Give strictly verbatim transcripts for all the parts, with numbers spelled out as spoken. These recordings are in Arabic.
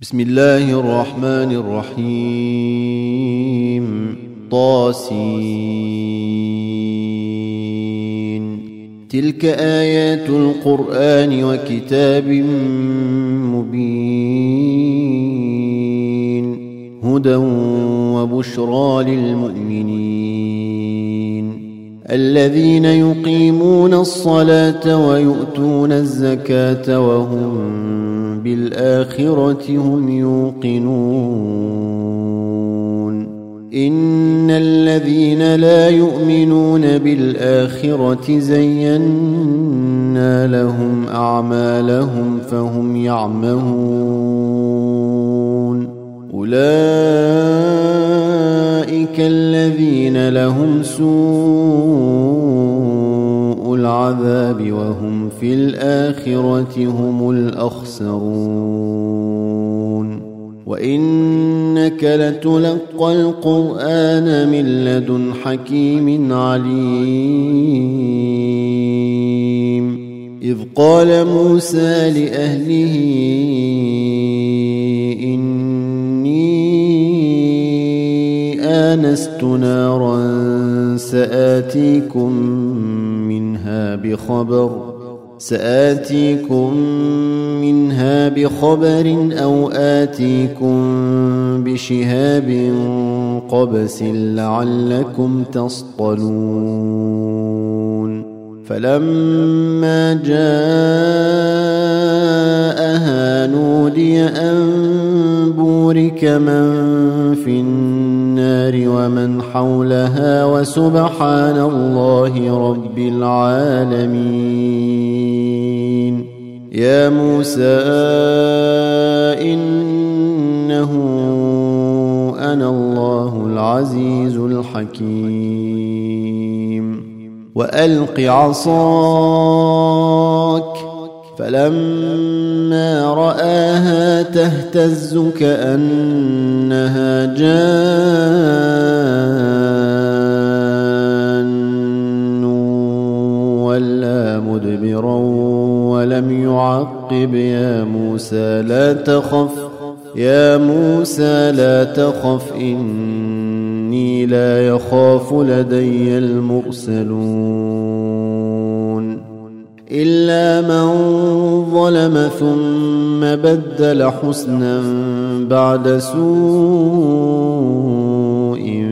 بسم الله الرحمن الرحيم. طاسين. تلك آيات القرآن وكتاب مبين هدى وبشرى للمؤمنين الذين يقيمون الصلاة ويؤتون الزكاة وهم بالآخرة هم يوقنون. إن الذين لا يؤمنون بالآخرة زينا لهم أعمالهم فهم يعمهون. أولئك الذين لهم سوء العذاب وهم في الآخرة هم الأخسرون. وإنك لتلقى القرآن من لدن حكيم عليم. إذ قال موسى لأهله إني آنست نارا سآتيكم منها بخبر سآتيكم منها بخبر أو آتيكم بشهاب قبس لعلكم تصطلون. فلما جاءها نودي أن بورك من في النار ومن حولها وسبحان الله رب العالمين. يا موسى إنه أنا الله العزيز الحكيم. وألق عصاك فلما رآها تهتز كأنها جان ولا مدبرا ولم يعقب. يا موسى لا تخف يا موسى لا تخف إني لا يخاف لدي المرسلون. إلا من ظلم ثم بدل حسنا بعد سوء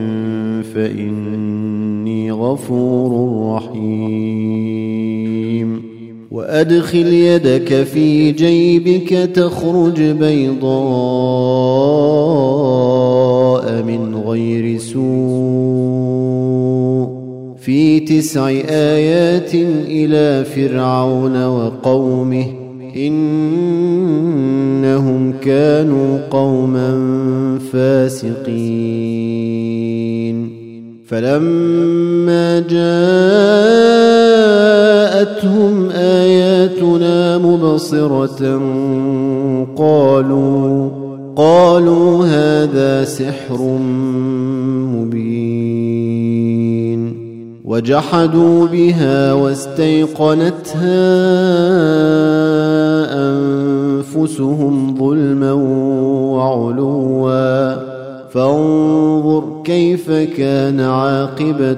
فإني غفور رحيم. وأدخل يدك في جيبك تخرج بيضاء من غير سوء في تسع آيات إلى فرعون وقومه إنهم كانوا قوما فاسقين. فلما جاءتهم آياتنا مبصرة قالوا قالوا هذا سحر مبين. وجحدوا بها واستيقنتها أنفسهم ظلما وعلوا فانظر كيف كان عاقبة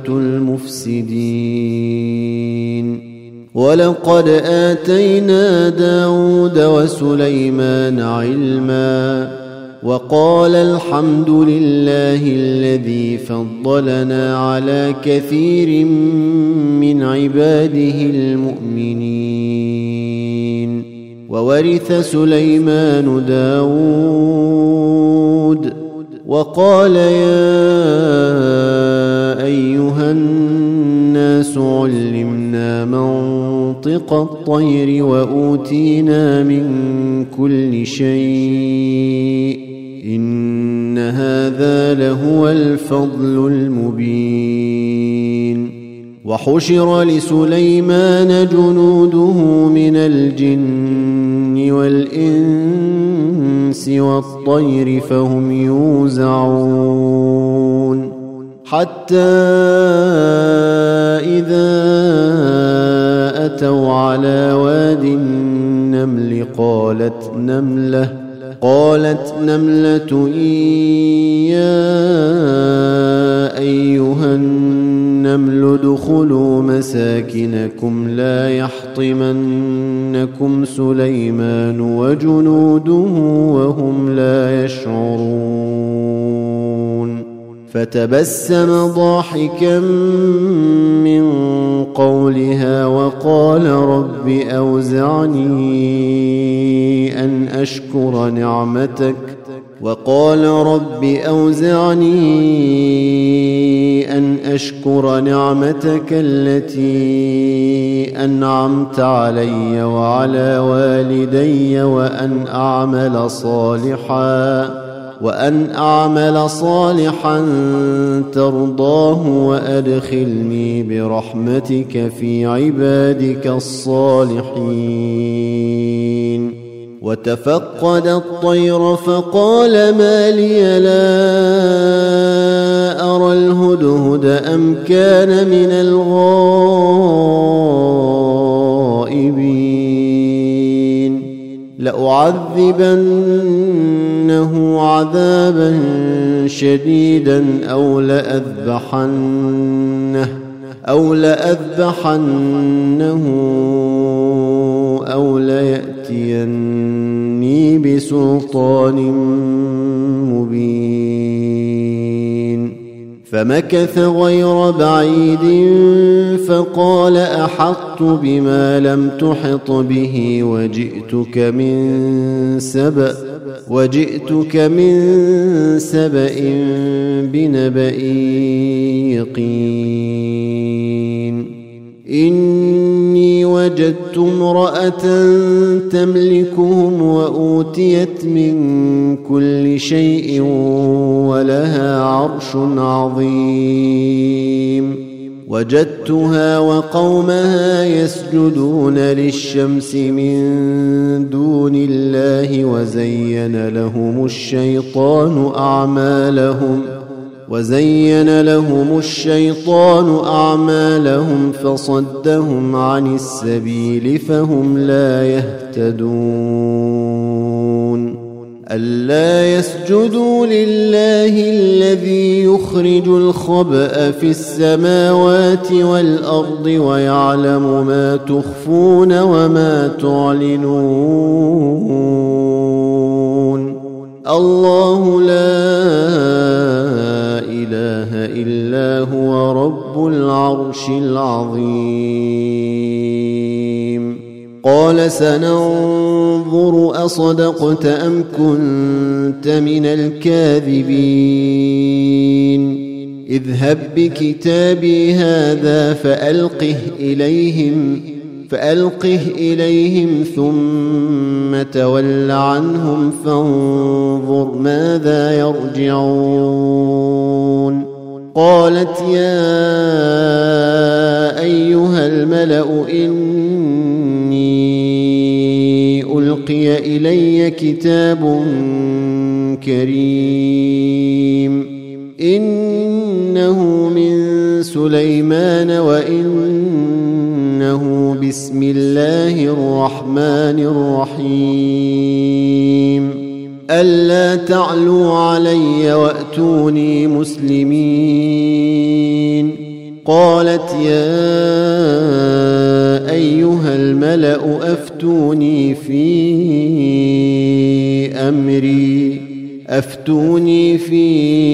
المفسدين. ولقد آتينا داود وسليمان علما وقال الحمد لله الذي فضلنا على كثير من عباده المؤمنين. وورث سليمان داود وقال يا أيها الناس علمنا منطق الطير وأوتينا من كل شيء إن هذا لهو الفضل المبين. وحشر لسليمان جنوده من الجن والإنس والطير فهم يوزعون حتى إذا أتوا على واد النمل قالت نملة قالت نملة يا أيها النمل ادخلوا مساكنكم لا يحطمنكم سليمان وجنوده وهم لا يشعرون فتبسم ضاحكا من قولها وقال رب أوزعني أن أشكر نعمتك وقال رب أوزعني أن أشكر نعمتك التي أنعمت علي وعلى والدي وأن أعمل صالحا وأن أعمل صالحا ترضاه وأدخلني برحمتك في عبادك الصالحين وتفقد الطير فقال ما لي لا أرى الهدهد أم كان من الغائبين لأعذبنه عذابا شديدا أو لأذبحنه أو لأذبحنه أو ليأتيني بسلطان مبين فمكث غير بعيد فقال أحطت بما لم تحط به وجئتك من سبأ وجئتك من سبأ بنبأ يقين إني وجدت امرأة تملكهم وأوتيت من كل شيء ولها عرش عظيم وجدتها وقومها يسجدون للشمس من دون الله وزين لهم الشيطان أعمالهم وزين لهم الشيطان أعمالهم فصدهم عن السبيل فهم لا يهتدون ألا يسجدوا لله الذي يخرج الخبأ في السماوات والأرض ويعلم ما تخفون وما تعلنون الله لا إله إلا هو رب العرش العظيم قال سننظر أصدقت أم كنت من الكاذبين اذهب بكتابي هذا فألقه إليهم فألقه إليهم ثم تول عنهم فانظر ماذا يرجعون قالت يا أيها الملأ إني ألقي إلي كتاب كريم إنه من سليمان وإنه بسم الله الرحمن الرحيم ألا تعلوا علي وأتوني مسلمين قالت يا أيها الملأ أفتوني في أمري أفتوني في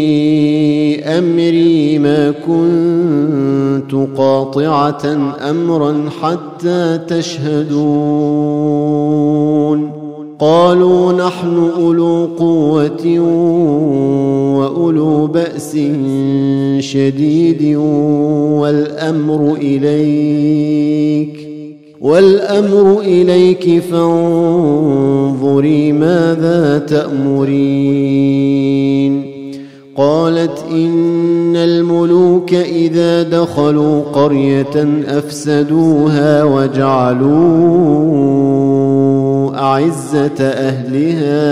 أمري ما كنت قاطعة أمرا حتى تشهدون قالوا نحن أولو قوة وأولو بأس شديد والأمر إليك والأمر إليك فانظري ماذا تأمرين قالت إن الملوك إذا دخلوا قرية أفسدوها وجعلوا أعزة أهلها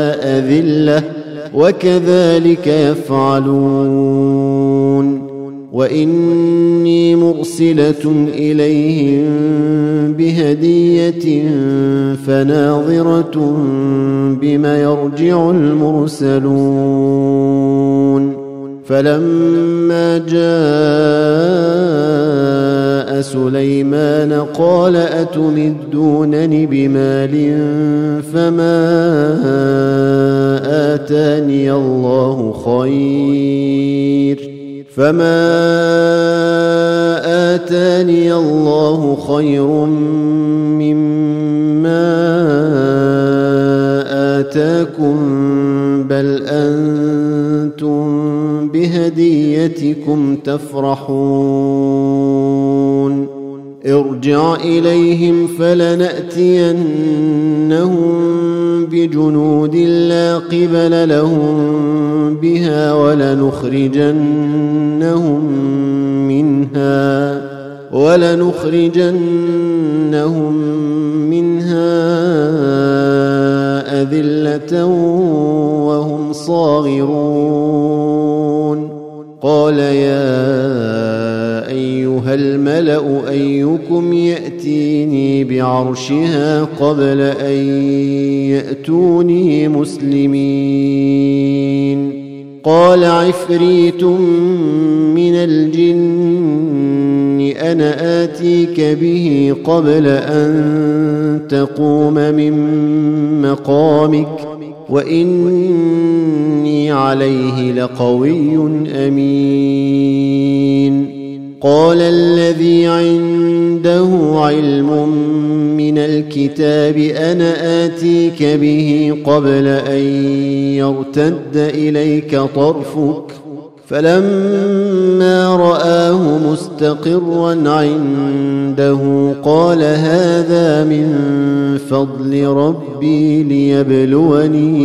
أذلة وكذلك يفعلون وإني مرسلة إليهم بهدية فناظرة بما يرجع المرسلون فلما جاء سليمان قال أتمدونني بمال فما آتاني الله خير فما آتاني الله خير مما آتاكم بل أنتم بهديتكم تفرحون ارجع إليهم فلنأتينهم بجنود لا قبل لهم بها ولنخرجنهم منها ولنخرجنهم منها أذلة وهم صاغرون قال يا أيها الملأ أيكم يأتيني بعرشها قبل أن يأتوني مسلمين قال عفريت من الجن أنا آتيك به قبل أن تقوم من مقامك وإني عليه لقوي أمين قال الذي عنده علم من الكتاب أنا آتيك به قبل أن يرتد إليك طرفك فلما رآه مستقرا عنده قال هذا من فضل ربي ليبلوني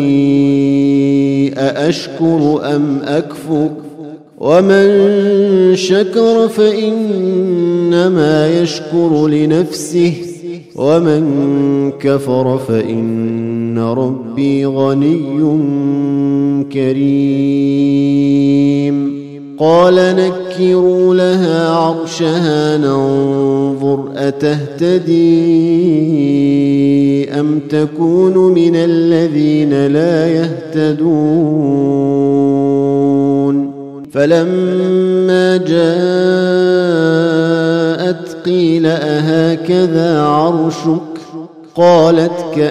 أأشكر أم أكفر ومن شكر فإنما يشكر لنفسه ومن كفر فإن ربي غني كريم قال نكروا لها عرشها ننظر أتهتدي أم تكون من الذين لا يهتدون فلما جاءت قيل أهكذا عرشك قالت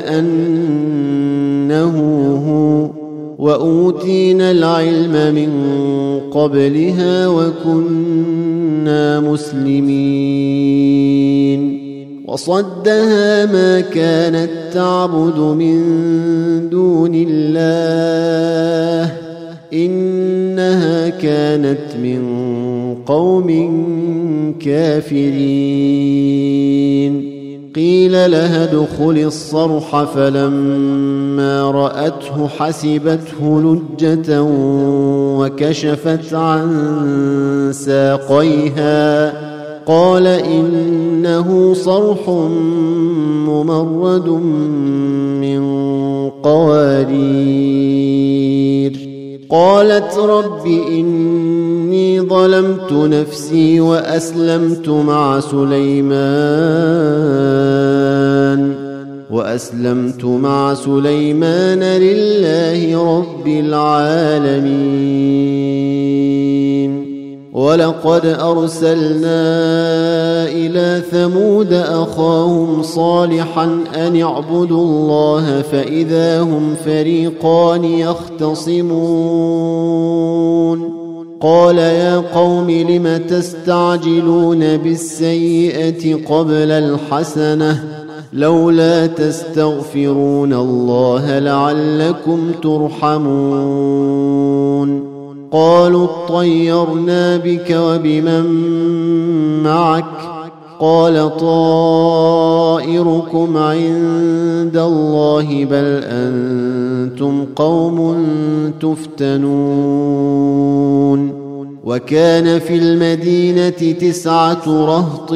كأنه هو وأوتينا العلم من قبلها وكنا مسلمين وصدها ما كانت تعبد من دون الله إنها كانت من قوم كافرين قيل لها ادخل الصرح فلما رأته حسبته لجة وكشفت عن ساقيها قال إنه صرح ممرد من قوارير قالت رب إني ظلمت نفسي وأسلمت مع سليمان وأسلمت مع سليمان لله رب العالمين ولقد أرسلنا إلى ثمود أخاهم صالحا أن اعبدوا الله فإذا هم فريقان يختصمون قال يا قوم لم تستعجلون بالسيئة قبل الحسنة لولا تستغفرون الله لعلكم ترحمون قالوا اطيرنا بك وبمن معك قال طائركم عند الله بل أنتم قوم تفتنون وكان في المدينة تسعة رهط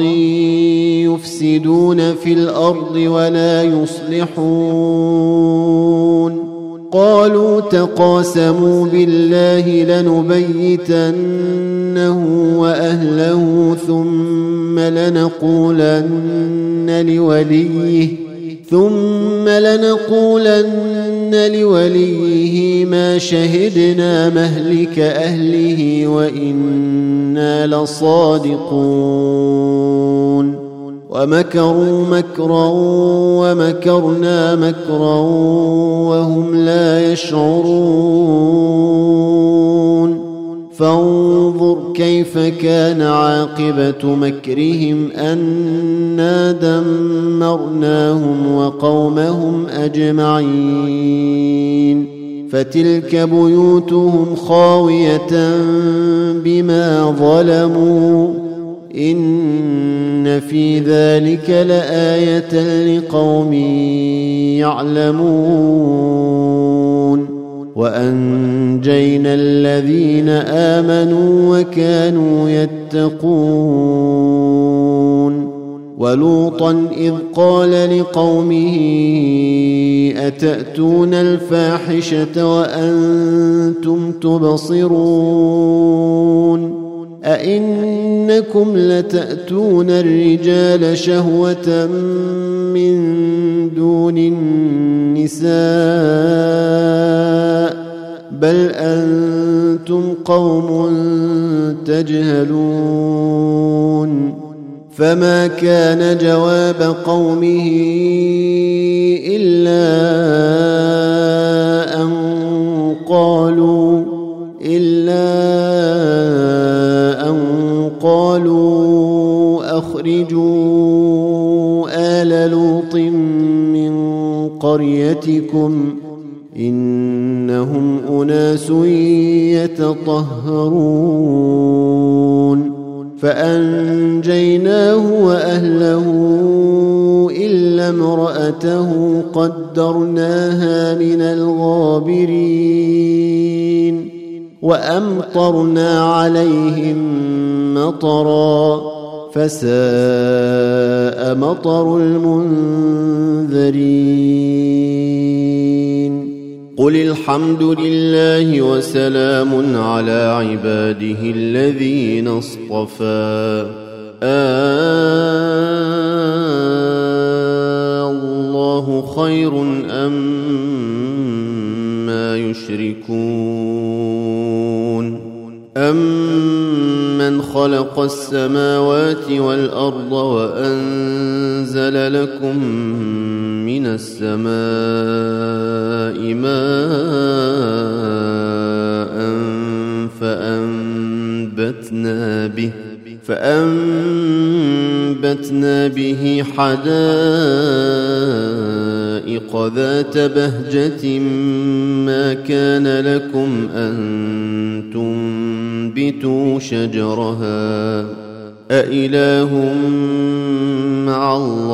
يفسدون في الأرض ولا يصلحون قالوا تقاسموا بالله لنبيتنه وأهله ثم لنقولن لوليه ثم لنقولن لوليه ما شهدنا مهلك أهله وإنا لصادقون ومكروا مكرا ومكرنا مكرا وهم لا يشعرون فانظر كيف كان عاقبة مكرهم أنا دمرناهم وقومهم أجمعين فتلك بيوتهم خاوية بما ظلموا إن في ذلك لآية لقوم يعلمون وأنجينا الذين آمنوا وكانوا يتقون ولوطا إذ قال لقومه أتأتون الفاحشة وأنتم تبصرون أئنكم لتأتون الرجال شهوة من دون النساء بل أنتم قوم تجهلون فما كان جواب قومه إلا أن قالوا إلا قالوا أخرجوا آل لوط من قريتكم إنهم أناس يتطهرون فأنجيناه وأهله إلا امرأته قدرناها من الغابرين وأمطرنا عليهم مطرا فساء مطر المنذرين قل الحمد لله وسلام على عباده الذين اصطفى الله خير أما يشركون أمن خلق السماوات والأرض وأنزل لكم من السماء ماء فأنبتنا به فأنبتنا به حدائق ذات بهجة ما كان لكم أن تنبتوا شجرها أإله مع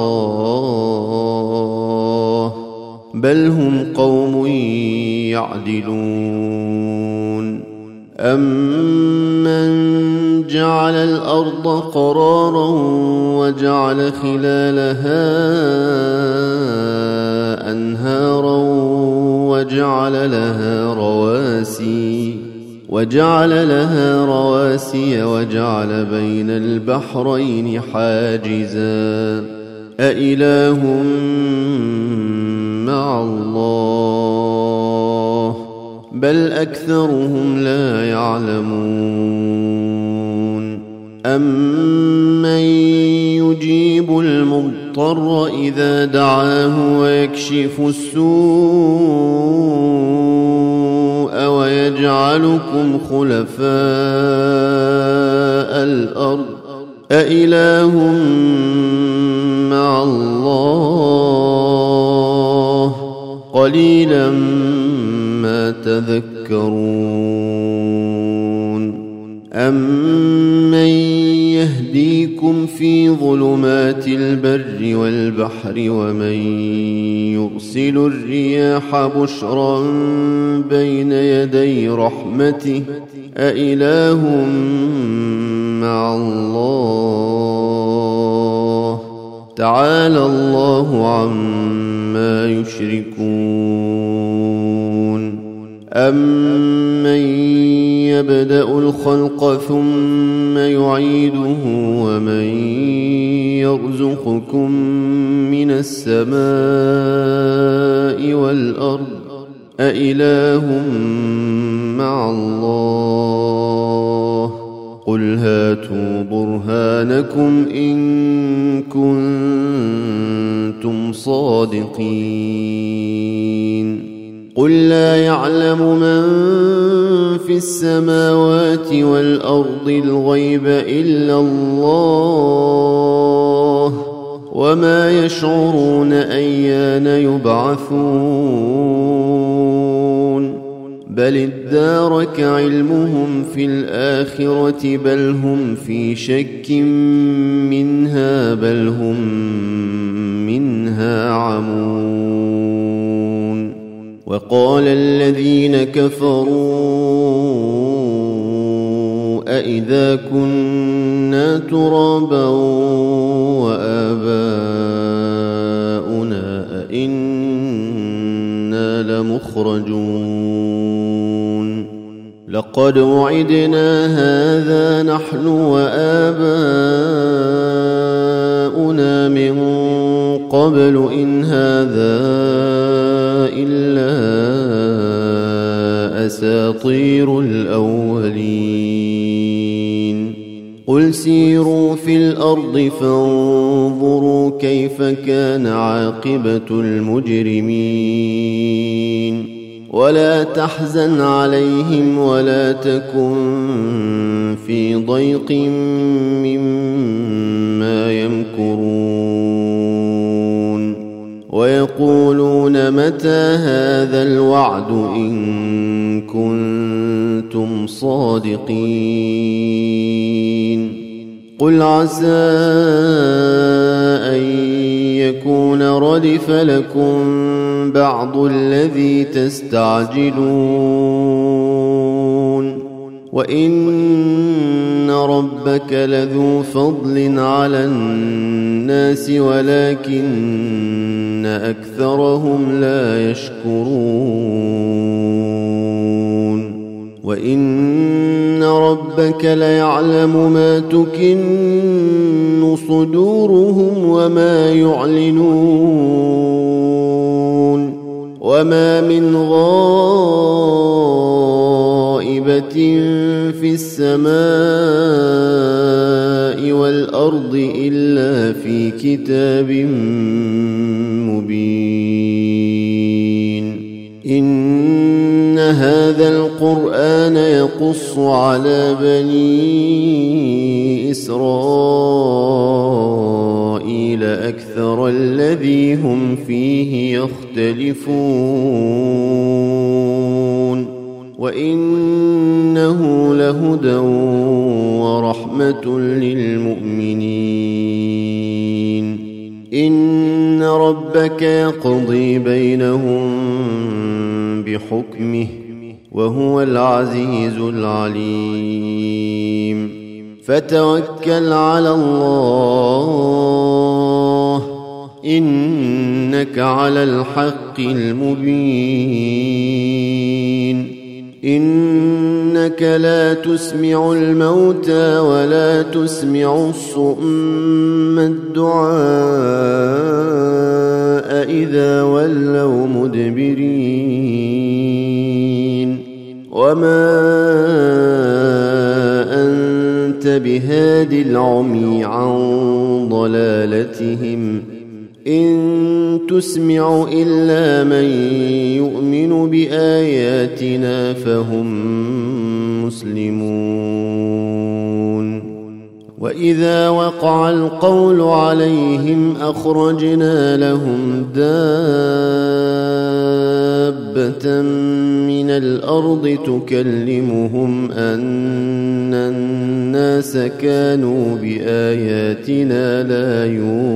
الله بل هم قوم يعدلون أمن جعل الأرض قرارا وجعل خلالها أنهارا وجعل لها رواسي وجعل لها رواسي وجعل بين البحرين حاجزا أإله مع الله بل أكثرهم لا يعلمون أمن يجيب المضطر إذا دعاه ويكشف السوء ويجعلكم خلفاء الأرض أإله مع الله قليلا ما تذكرون أمن يهديكم في ظلمات البر والبحر ومن يرسل الرياح بشرا بين يدي رحمته أإله مع الله تعالى الله عما يشركون أَمَّن يَبْدَأُ الْخَلْقَ ثُمَّ يُعِيدُهُ وَمَن يَرْزُقُكُم مِّنَ السَّمَاءِ وَالْأَرْضِ أَإِلَٰهٌ مَّعَ اللَّهِ قُلْ هَاتُوا بُرْهَانَكُمْ إِن كُنتُمْ صَادِقِينَ قُل لَّا يَعْلَمُ مَن فِي السَّمَاوَاتِ وَالْأَرْضِ الْغَيْبَ إِلَّا اللَّهُ وَمَا يَشْعُرُونَ أَيَّانَ يُبْعَثُونَ بَلِ ادَّارَكَ عِلْمُهُمْ فِي الْآخِرَةِ بَلْ هُمْ فِي شَكٍّ مِّنْهَا بَلْ هُمْ مِنْهَا عَمُونَ وَقَالَ الَّذِينَ كَفَرُوا أَإِذَا كُنَّا تُرَابًا وَآبَاؤُنَا أَإِنَّا لَمُخْرَجُونَ لَقَدْ وُعِدْنَا هَٰذَا نَحْنُ وَآبَاؤُنَا مِن قَبْلُ إِنْ هَٰذَا إِلَّا أَسَاطِيرُ الْأَوَّلِينَ قُلْ سِيرُوا فِي الْأَرْضِ فَانظُرُوا كَيْفَ كَانَ عَاقِبَةُ الْمُجْرِمِينَ وَلَا تَحْزَنْ عَلَيْهِمْ وَلَا تَكُنْ فِي ضَيْقٍ مِّمَّا يَمْكُرُونَ وَيَقُولُونَ مَتَىٰ هَٰذَا الْوَعْدُ إِن كُنتُمْ صَادِقِينَ قُلْ عَسَىٰ أَن يَكُونَ رَدِفَ لَكُم بَعْضُ الَّذِي تَسْتَعْجِلُونَ وَإِنَّ رَبَّكَ لَذُو فَضْلٍ عَلَى النَّاسِ وَلَٰكِنَّ أَكْثَرَهُمْ لَا يَشْكُرُونَ وَإِنَّ رَبَّكَ لَيَعْلَمُ مَا تُكِنُّ صُدُورُهُمْ وَمَا يُعْلِنُونَ وَمَا مِنْ غَائِبَةٍ فِي السَّمَاءِ وَالْأَرْضِ إِلَّا فِي كِتَابٍ مُّبِينٍ إِنَّ هَٰذَا الْقُرْآنَ يَقُصُّ عَلَىٰ بَنِي إِسْرَائِيلَ أَكْثَرَ الَّذِي هُمْ فِيهِ يَخْتَلِفُونَ وَإِنَّهُ لَهُدًى وَرَحْمَةٌ لِّلْمُؤْمِنِينَ إِنَّ رَبَّكَ يَقْضِي بَيْنَهُم بِحُكْمِهِ وَهُوَ الْعَزِيزُ الْعَلِيمُ فَتَوَكَّلْ عَلَى اللَّهِ إِنَّكَ عَلَى الْحَقِّ الْمُبِينِ إِنَّكَ لَا تُسْمِعُ الْمَوْتَىٰ وَلَا تُسْمِعُ الصُّمَّ الدُّعَاءَ إِذَا وَلَّوْا مُدْبِرِينَ وَمَا أَنتَ بِهَادِ الْعُمْيِ عَن ضَلَالَتِهِمْ إِن تُسْمِعُ إِلَّا مَن يُؤْمِنُ بِآيَاتِنَا فَهُم مُّسْلِمُونَ وَإِذَا وَقَعَ الْقَوْلُ عَلَيْهِمْ أَخْرَجْنَا لَهُمْ دَابَّةً مِّنَ الْأَرْضِ تُكَلِّمُهُمْ أَنَّ النَّاسَ كَانُوا بِآيَاتِنَا لَا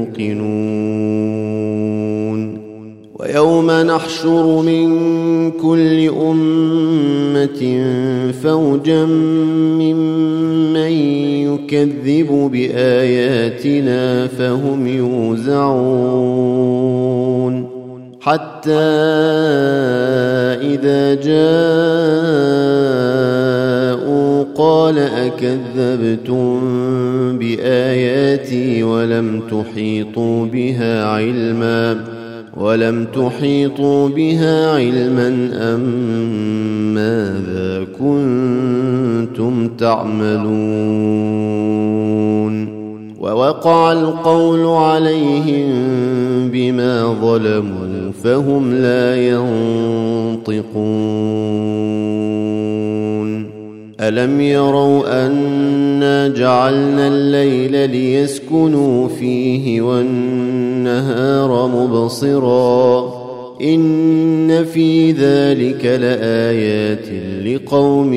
يُوقِنُونَ وَيَوْمَ نَحْشُرُ مِن كُلِّ أُمَّةٍ فَوْجًا مِّمَّن يُكَذِّبُ بِآيَاتِنَا فَهُمْ يُوزَعُونَ حَتَّىٰ إذا جاءوا قال أكذبتم بآياتي ولم تحيطوا بها علما ولم تحيطوا بها علما أم ماذا كنتم تعملون ووقع القول عليهم بما ظلموا فهم لا ينطقون ألم يروا أنا جعلنا الليل ليسكنوا فيه والنهار مبصرا إن في ذلك لآيات لقوم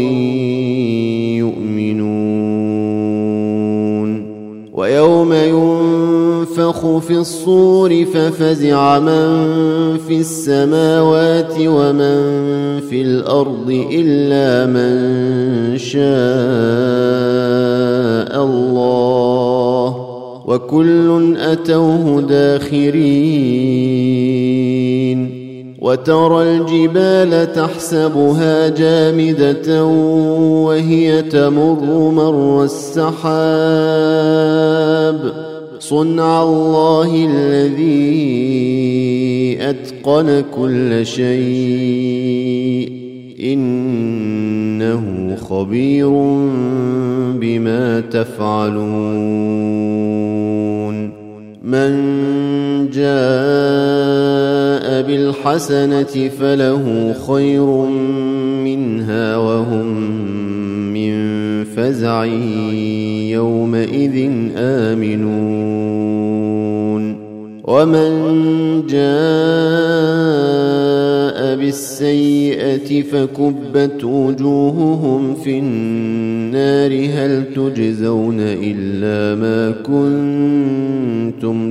يؤمنون ويوم ينفخ في الصور ففزع من في السماوات ومن في الأرض إلا من شاء الله وكل أتوه داخرين وترى الجبال تحسبها جامدة وهي تمر مر السحاب صنع الله الذي أتقن كل شيء إنه خبير بما تفعلون من جاء بالحسنة فله خير منها وهم من فزع يومئذ آمنون ومن جاء بالسيئة فكبت وجوههم في النار هل تجزون إلا ما كنتم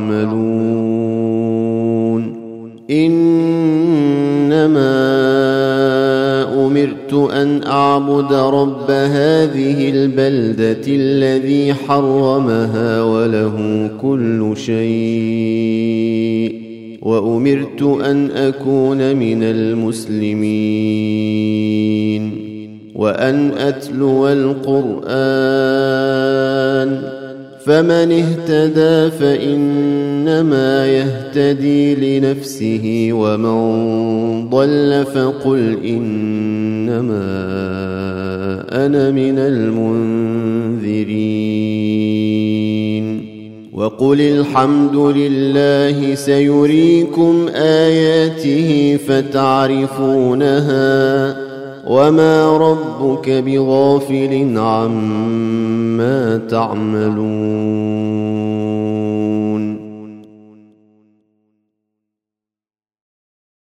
تعملون إنما أمرت أن أعبد رب هذه البلدة الذي حرمها وله كل شيء وأمرت أن أكون من المسلمين وأن أتلو القرآن فمن اهتدى فإنما يهتدي لنفسه ومن ضل فقل إنما أنا من المنذرين وقل الحمد لله سيريكم آياته فتعرفونها وما ربك بغافل عما تعملون